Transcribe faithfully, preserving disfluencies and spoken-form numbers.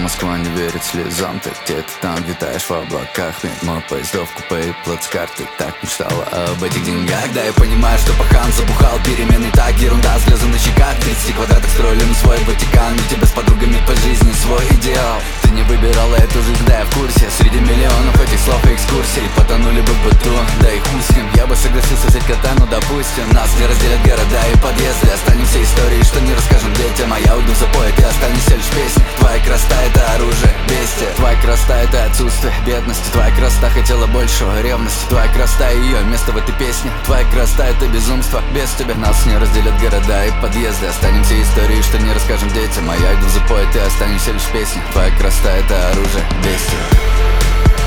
Москва не верит слезам. Ты где-то там витаешь в облаках, мимо поездов, купе и плацкарты. Так мечтала об этих деньгах. Да, я понимаю, что пахан забухал, перемены так, ерунда, слезы на щеках. тридцать квадратах строили мы свой Ватикан, у тебя с подругами по жизни свой идеал. Ты не выбирала эту жизнь, да, я в курсе. Среди миллионов этих слов и экскурсий потонули бы в быту, да и хуй с ним. Я бы согласился взять кота, ну допустим. Нас не разделят города и подъезды. Останемся истории, что не расскажем детям. А я уйду в запой, ты останешься лишь песней. Твоя красота — это оружие, бестия. Твоя красота — это отсутствие бедности. Твоя красота хотела большего, ревности. Твоя красота и ее место в этой песне. Твоя красота — это безумство, без тебя нас не разделят города и подъезды. Останемся истории, что не расскажем детям. А я иду в запой, ты останешься лишь песней. Твоя красота — это оружие, бестия.